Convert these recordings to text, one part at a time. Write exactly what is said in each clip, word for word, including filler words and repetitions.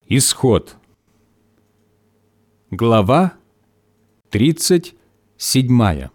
Исход. Глава тридцать седьмая.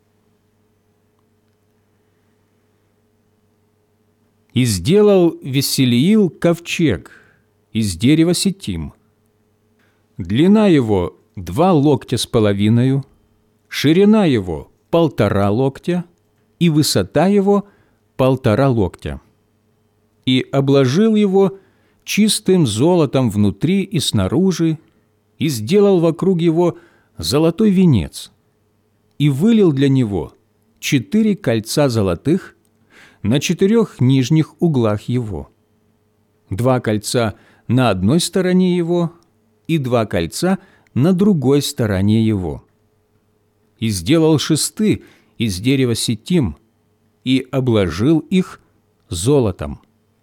«И сделал Веселиил ковчег из дерева ситим. Длина его два локтя с половиною, ширина его полтора локтя и высота его полтора локтя. И обложил его чистым золотом внутри и снаружи, и сделал вокруг его золотой венец, и вылил для него четыре кольца золотых на четырех нижних углах его, два кольца на одной стороне его и два кольца на другой стороне его. И сделал шесты из дерева ситим и обложил их золотом.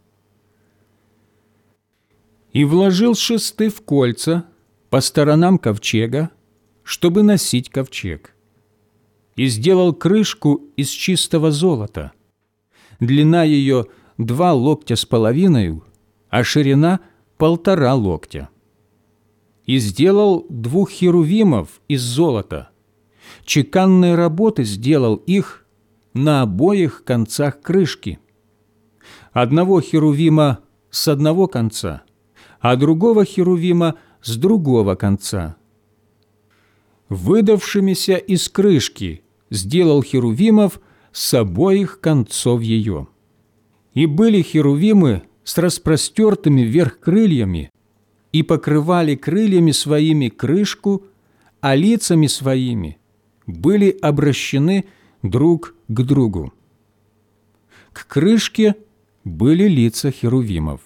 И вложил шесты в кольца по сторонам ковчега, чтобы носить ковчег. И сделал крышку из чистого золота. Длина ее два локтя с половиною, а ширина полтора локтя. И сделал двух херувимов из золота. Чеканной работы сделал их на обоих концах крышки. Одного херувима с одного конца, а другого херувима с другого конца. Выдавшимися из крышки сделал херувимов с обоих концов ее. И были херувимы с распростертыми вверх крыльями, и покрывали крыльями своими крышку, а лицами своими были обращены друг к другу. К крышке были лица херувимов.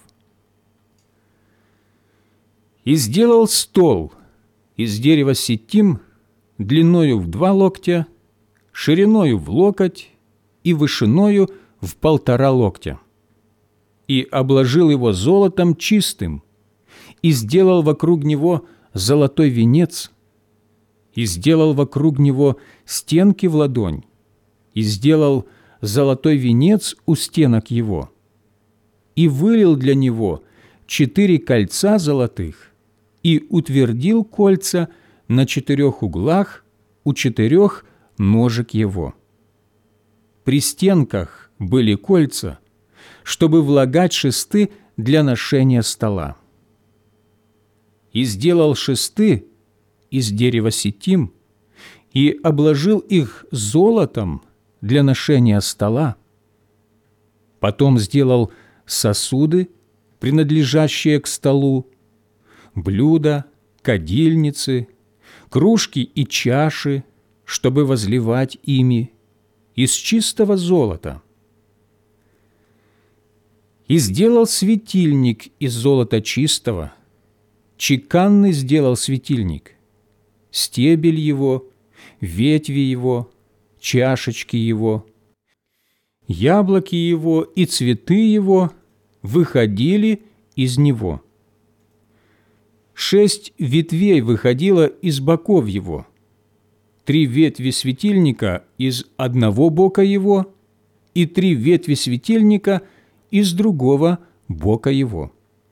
И сделал стол из дерева ситим длиною в два локтя, шириною в локоть и вышиною в полтора локтя. И обложил его золотом чистым, и сделал вокруг него золотой венец, и сделал вокруг него стенки в ладонь, и сделал золотой венец у стенок его, и вылил для него четыре кольца золотых, и утвердил кольца на четырех углах у четырех ножек его. При стенках были кольца, чтобы влагать шесты для ношения стола. И сделал шесты из дерева ситим, и обложил их золотом для ношения стола. Потом сделал сосуды, принадлежащие к столу, блюда, кадильницы, кружки и чаши, чтобы возливать ими, из чистого золота. И сделал светильник из золота чистого, чеканный сделал светильник, стебель его, ветви его, чашечки его, яблоки его и цветы его выходили из него. Шесть ветвей выходило из боков его, три ветви светильника из одного бока его и три ветви светильника из другого бока его.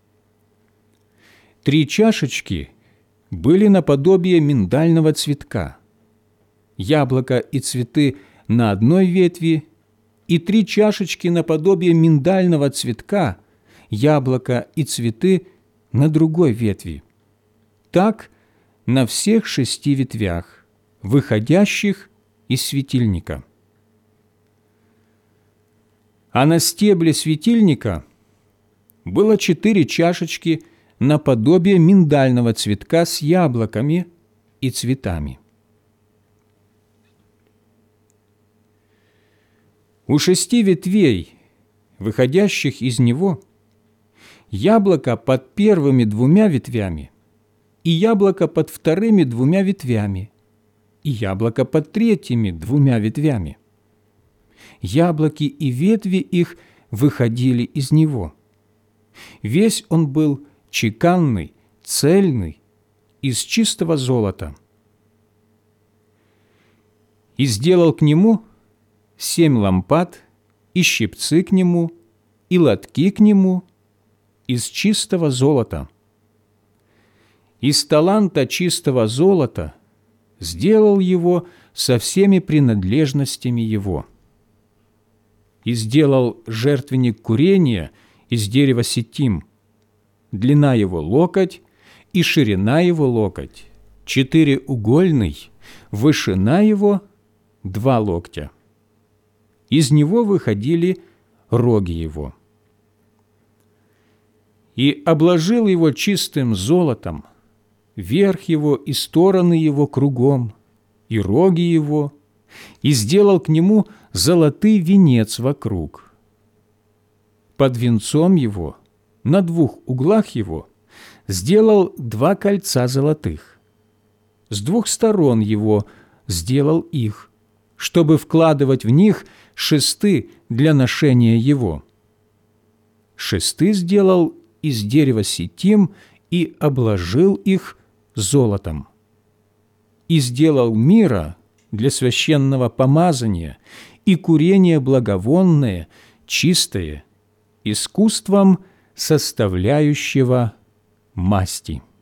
Три чашечки были наподобие миндального цветка, яблоко и цветы на одной ветви, и три чашечки наподобие миндального цветка, яблоко и цветы на другой ветви. Так на всех шести ветвях, выходящих из светильника. А на стебле светильника было четыре чашечки наподобие миндального цветка с яблоками и цветами. У шести ветвей, выходящих из него, яблоко под первыми двумя ветвями, и яблоко под вторыми двумя ветвями, и яблоко под третьими двумя ветвями. Яблоки и ветви их выходили из него. Весь он был чеканный, цельный, из чистого золота. И сделал к нему семь лампад, и щипцы к нему, и лотки к нему из чистого золота. из таланта чистого золота сделал его со всеми принадлежностями его. И сделал жертвенник курения из дерева ситим, длина его локоть и ширина его локоть, четыреугольный, вышина его два локтя. Из него выходили роги его. И обложил его чистым золотом, верх его и стороны его кругом, и роги его, и сделал к нему золотый венец вокруг. Под венцом его, на двух углах его, сделал два кольца золотых. С двух сторон его сделал их, чтобы вкладывать в них шесты для ношения его. Шесты сделал из дерева ситим и обложил их золотом. И сделал мира для священного помазания и курения благовонное, чистое, искусством составляющего масти.